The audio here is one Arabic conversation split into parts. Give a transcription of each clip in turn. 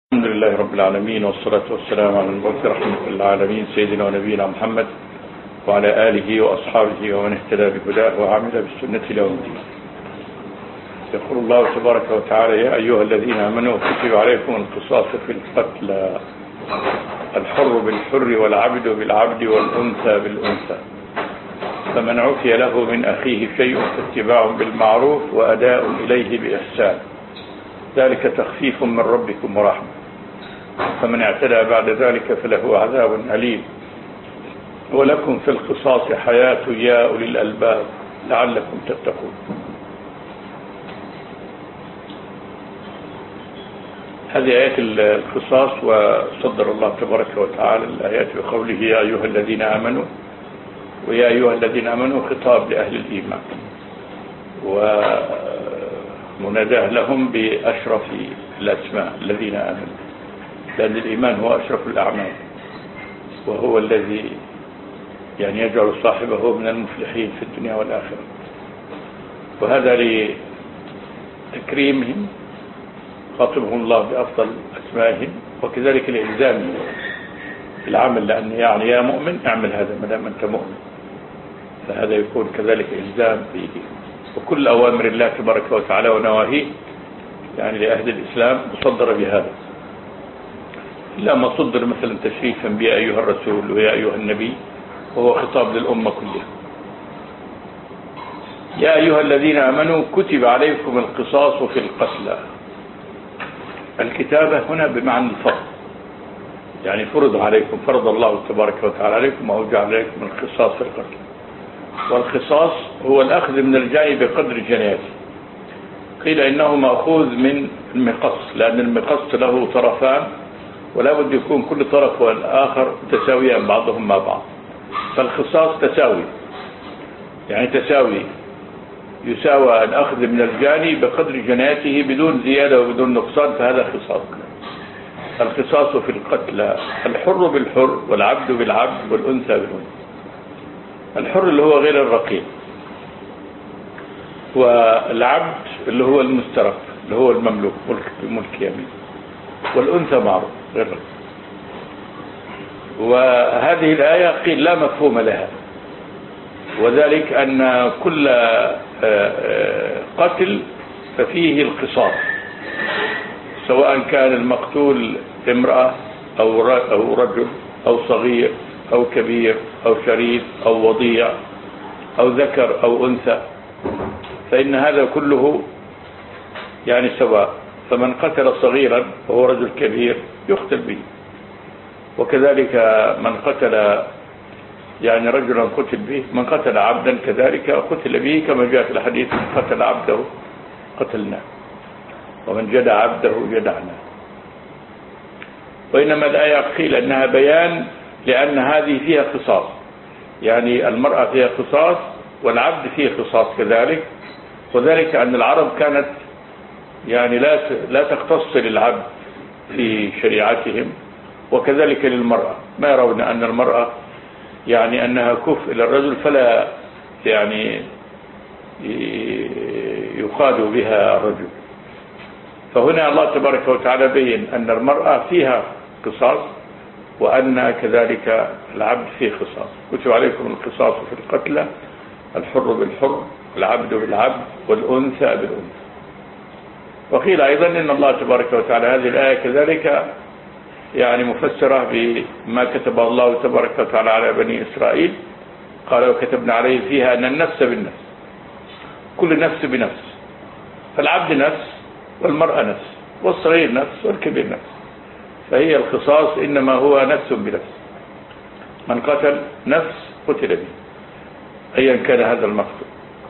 الحمد لله رب العالمين، والصلاة والسلام على المبعوث رحمة للعالمين سيدنا ونبينا محمد وعلى آله وأصحابه ومن اهتدى بهداه وعمل بالسنة إلى يوم الدين. يقول الله تبارك وتعالى: يا أيها الذين آمنوا كتب عليكم القصاص في القتلى، الحر بالحر والعبد بالعبد والأنثى بالأنثى، فمن عفي له من أخيه شيء فاتباع بالمعروف وأداء إليه بإحسان، ذلك تخفيف من ربكم ورحمة، فمن اعتدى بعد ذلك فله عذاب أليم، ولكم في القصاص حياة يا أولي الألباب لعلكم تتقون. هذه آيات القصاص، وصدر الله تبارك وتعالى الآيات بقوله: يا أيها الذين آمنوا، ويا أيها الذين آمنوا خطاب لأهل الإيمان، ومناداه لهم بأشرف الأسماء الذين آمنوا، لأن الإيمان هو أشرف الأعمال، وهو الذي يجعل صاحبه من المفلحين في الدنيا والآخرة. وهذا لتكريمهم خاطبهم الله بأفضل أسمائهم، وكذلك لإلزامهم العمل، لأن يا مؤمن اعمل هذا ما دام أنت مؤمن، فهذا يكون كذلك إلزام به. وكل أوامر الله تبارك وتعالى ونواهيه لأهل الإسلام مصدر بهذا، إلا ما صدر مثلا تشريفا بيا أيها الرسول ويا أيها النبي، وهو خطاب للأمة كلها. يا أيها الذين آمنوا كتب عليكم القصاص في القتلى. الكتابة هنا بمعنى الفرض، فرض عليكم، فرض الله تبارك وتعالى عليكم وأوجع عليكم القصاص في القتل. والقصاص هو الأخذ من الجاني بقدر جنايته. قيل إنه مأخوذ من المقص، لأن المقص له طرفان، ولا بد يكون كل طرف والآخر متساويان بعضهم مع بعض. فالقصاص تساوي، تساوي، يساوى الأخذ من الجاني بقدر جنايته بدون زيادة وبدون نقصان، فهذا قصاص. القصاص في القتلى، الحر بالحر والعبد بالعبد والأنثى بالأنثى. الحر اللي هو غير الرقيق، والعبد اللي هو المسترق اللي هو المملوك ملك يمين، والأنثى معروف غير الرقيق. وهذه الآية قيل لا مفهوم لها، وذلك أن كل قتل ففيه القصاص، سواء كان المقتول امرأة أو رجل أو صغير أو كبير أو شريف أو وضيع أو ذكر أو أنثى، فإن هذا كله سواء. فمن قتل صغيرا وهو رجل كبير يقتل به، وكذلك من قتل رجلا قتل به، من قتل عبدا كذلك قتل به، كما جاء في الحديث: من قتل عبده قتلناه، ومن جدع عبده جدعنا. وإنما الآية قيل أنها بيان، لأن هذه فيها قصاص، المرأة فيها قصاص والعبد فيه قصاص كذلك. وذلك أن العرب كانت لا تختص للعبد في شريعتهم، وكذلك للمرأة، ما يرون أن المرأة أنها كفء إلى الرجل، فلا يقاد بها الرجل. فهنا الله تبارك وتعالى بين أن المرأة فيها قصاص، وأن كذلك العبد فيه قصاص. كتب عليكم القصاص في القتلى، الحر بالحر والعبد بالعبد والأنثى بالأنثى. وقيل أيضا إن الله تبارك وتعالى هذه الآية كذلك مفسرة بما كتب الله تبارك وتعالى على بني إسرائيل. قال: وكتبنا عليه فيها أن النفس بالنفس، كل نفس بنفس، فالعبد نفس والمرأة نفس والصغير نفس والكبير نفس. فهي القصاص إنما هو نفس بنفس، من قتل نفس قتل به أيا كان هذا المقتول.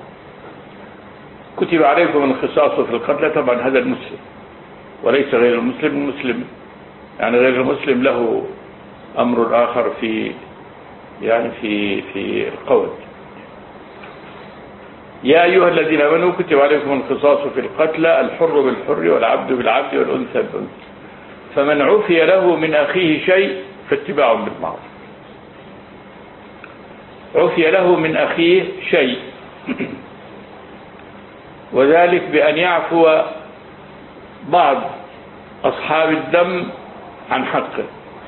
كتب عليكم القصاص في القتلى، طبعا هذا المسلم وليس غير المسلم. المسلم غير المسلم له أمر آخر في في القول. يا أيها الذين آمنوا كتب عليكم القصاص في القتلى، الحر بالحر والعبد بالعبد والأنثى بالأنثى، فمن عفي له من أخيه شيء فاتباع بالمعروف. عفي له من أخيه شيء، وذلك بأن يعفو بعض أصحاب الدم عن حقه،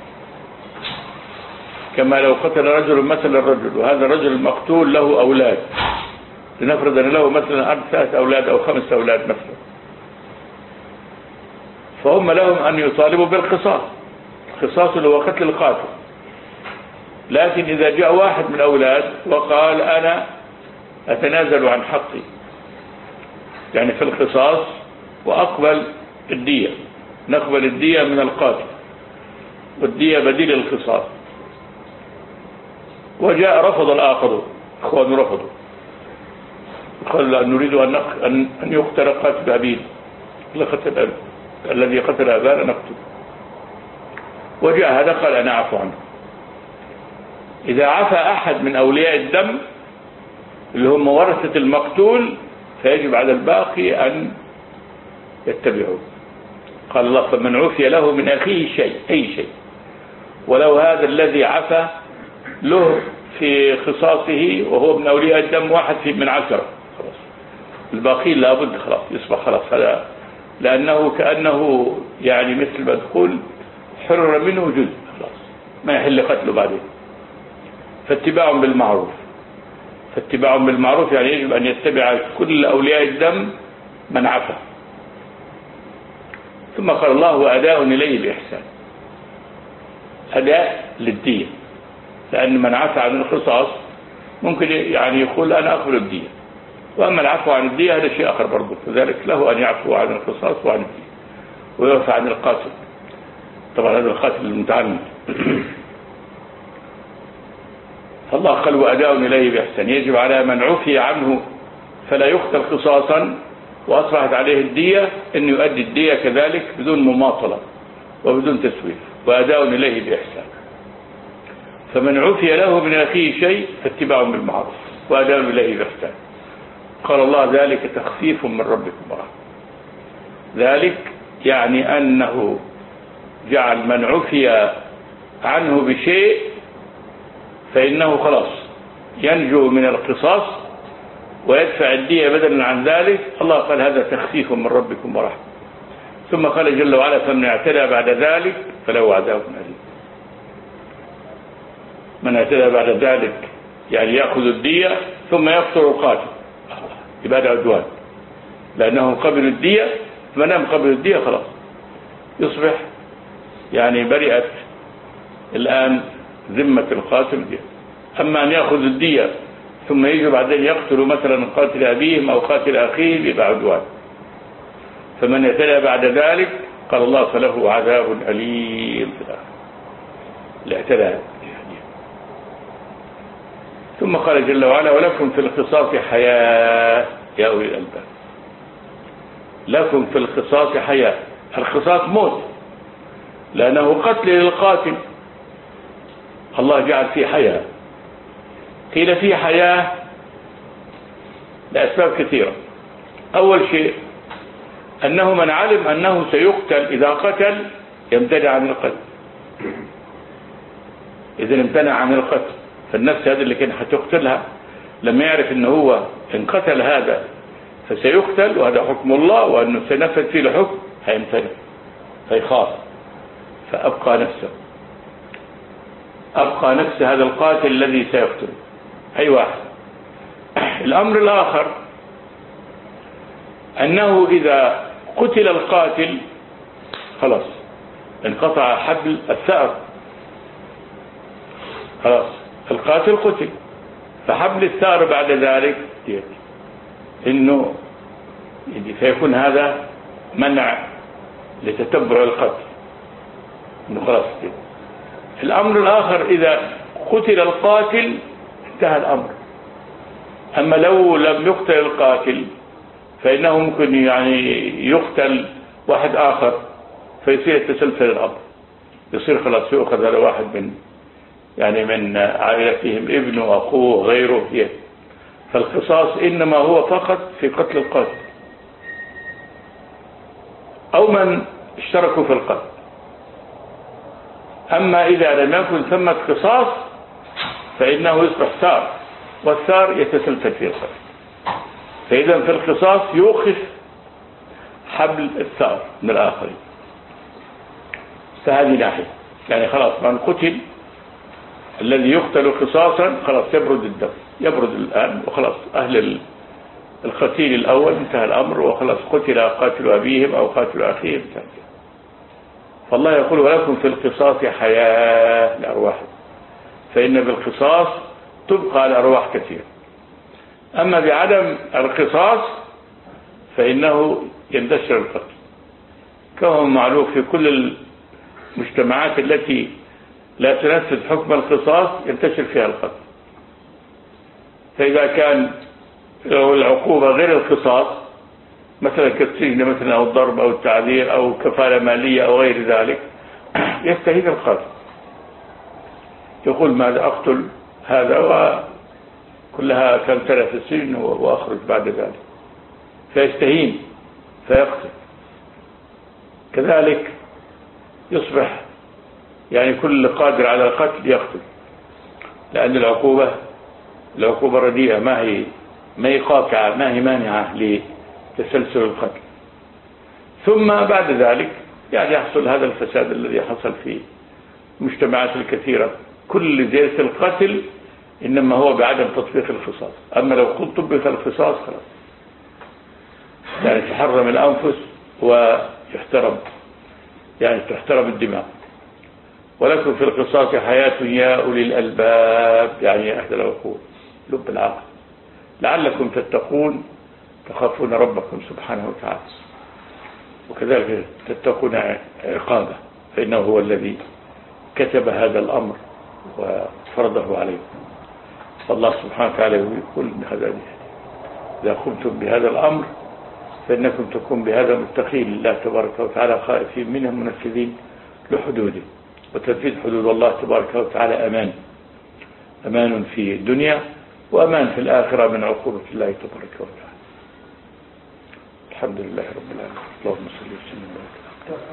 كما لو قتل رجل مثل الرجل، وهذا الرجل المقتول له أولاد، لنفرض أن له مثلا 4 أولاد أو 5 أولاد مثلا، فهم لهم أن يطالبوا بالقصاص. القصاص اللي هو قتل القاتل. لكن إذا جاء واحد من الأولاد وقال أنا أتنازل عن حقي، يعني في القصاص، وأقبل الدية، نقبل الدية من القاتل، والدية بديل القصاص، وجاء رفض الآخر، إخوان رفضوا، قال نريد أن يقتل قاتل أبينا، الذي قتل أبانا نقتل. وجاء هذا قال أنا أعفو عنه. إذا عفى أحد من أولياء الدم اللي هم ورثة المقتول، فيجب على الباقي أن يتبعوا. قال الله فمن عفي له من أخيه شيء، أي شيء، ولو هذا الذي عفى له في خصاصه وهو من أولياء الدم 1 من 10، خلاص الباقي لابد خلاص يصبح خلاص هذا، لأنه كأنه يعني مثل ما تقول حرر منه جزء، خلاص ما يحل قتله بعدين. فاتباع بالمعروف، فاتباع بالمعروف يعني يجب أن يتبع كل أولياء الدم من عفى. ثم قال الله وأداء إليه بإحسان، أداء للدية، لأن من عفى عن القصاص ممكن يعني يقول أنا أقبل الدية، وأما العفو عن الدية هذا شيء آخر برضه، فذلك له أن يعفو عن القصاص وعن الدية، ويعفى عن القاتل، طبعا هذا القاتل المتعمد. فالله قال وأداء إليه بإحسان، يجب على من عفي عنه فلا يقتل قصاصا وأصبحت عليه الدية أن يؤدي الدية كذلك بدون مماطلة وبدون تسويف، وأداء إليه بإحسان. فمن عفي له من أخيه شيء فاتباع بالمعروف وأداء إليه بإحسان. قال الله ذلك تخفيف من ربكم ورحمة. ذلك يعني أنه جعل من عفي عنه بشيء فإنه خلاص ينجو من القصاص ويدفع الدية بدلا عن ذلك. الله قال هذا تخفيف من ربكم ورحمة. ثم قال جل وعلا فمن اعتدى بعد ذلك فله عذاب أليم. من اعتدى بعد ذلك يعني يأخذ الدية ثم يقتل القاتل، يبقى هذا عدوان، لأنهم قبلوا الدية، ما دام قبلوا الدية خلاص يصبح يعني برئت الآن ذمة القاتل دي. أما أن يأخذ الدية ثم يجي بعدين يقتل مثلا قاتل أبيهم أو قاتل أخيه يبقى عدوان. فمن اعتدى بعد ذلك قال الله فله عذاب أليم في الآخرة، الاعتداء. ثم قال جل وعلا ولكم في القصاص حياة يا أولي الألباب. لكم في القصاص حياة، القصاص موت لأنه قتل للقاتل، الله جعل فيه حياة. قيل فيه حياة لأسباب كثيرة. أول شيء أنه من علم أنه سيقتل إذا قتل يمتنع عن القتل، إذا امتنع عن القتل فالنفس هذه اللي كان هتقتلها لما يعرف أنه هو إن قتل هذا فسيقتل وهذا حكم الله وأنه سينفذ فيه الحكم هيمتنع، فيخاف، فأبقى نفسه، أبقى نفس هذا القاتل الذي سيقتل أي واحد. الأمر الآخر أنه إذا قتل القاتل خلاص انقطع حبل الثأر، خلاص القاتل قتل، فحبل الثأر بعد ذلك إنه فيكون هذا منع لتتبع القتل، إنه خلاص كده. الأمر الآخر إذا قتل القاتل انتهى الأمر. أما لو لم يقتل القاتل فإنه ممكن يعني يقتل واحد آخر فيصير يتسلسل الأمر، يصير خلاص يأخذ هذا واحد من عائلتهم، ابنه أخوه غيره. فالقصاص إنما هو فقط في قتل القاتل أو من اشتركوا في القتل. أما إذا لم يكن ثمة قصاص فإنه يصبح ثار، والثار يتسلسل في القتل. فإذا في القصاص يوقف حبل الثار من الآخرين. فهذه ناحية، يعني خلاص من قتل الذي يقتل قصاصا خلاص يبرد الدم، يبرد الآن وخلاص أهل القتيل الأول انتهى الأمر وخلاص قتل قاتل أبيهم أو قاتل أخيهم انتهى. فالله يقول ولكم في القصاص حياة لأرواحكم، فإن بالقصاص تبقى الأرواح كثيرة. أما بعدم القصاص فإنه ينتشر القتل، كما معروف في كل المجتمعات التي لا تنفذ حكم القصاص ينتشر فيها القتل. فإذا كان العقوبة غير القصاص مثلا كالسجن مثلا أو الضرب أو التعذير أو كفالة مالية أو غير ذلك يستهين القاتل، يقول ماذا أقتل هذا وكلها كم سنة في السجن وأخرج بعد ذلك، فيستهين فيقتل. كذلك يصبح يعني كل قادر على القتل يقتل، لأن العقوبة رديئة، ما هي قاطعة، ما هي مانعة لتسلسل القتل. ثم بعد ذلك يعني يحصل هذا الفساد الذي حصل في المجتمعات الكثيرة. كل زيادة القتل إنما هو بعدم تطبيق القصاص، أما لو قد طبق القصاص خلاص يعني تحرم الأنفس ويحترم يعني تحترم الدماء. ولكم في القصاص حياة يا أولي الألباب، يعني أهل العقول لب العقل، لعلكم تتقون تخافون ربكم سبحانه وتعالى، وكذلك تتقون عقابه، فإنه هو الذي كتب هذا الأمر وفرضه عليكم. فالله سبحانه وتعالى يقول إذا قمتم بهذا الأمر فإنكم تكون بهذا متقين لله تبارك وتعالى خائفين منه منفذين لحدوده. وتنفيذ حدود الله تبارك وتعالى أمان في الدنيا وأمان في الآخرة من عقوبة الله تبارك وتعالى. الحمد لله رب العالمين. اللهم صل وسلم وبارك.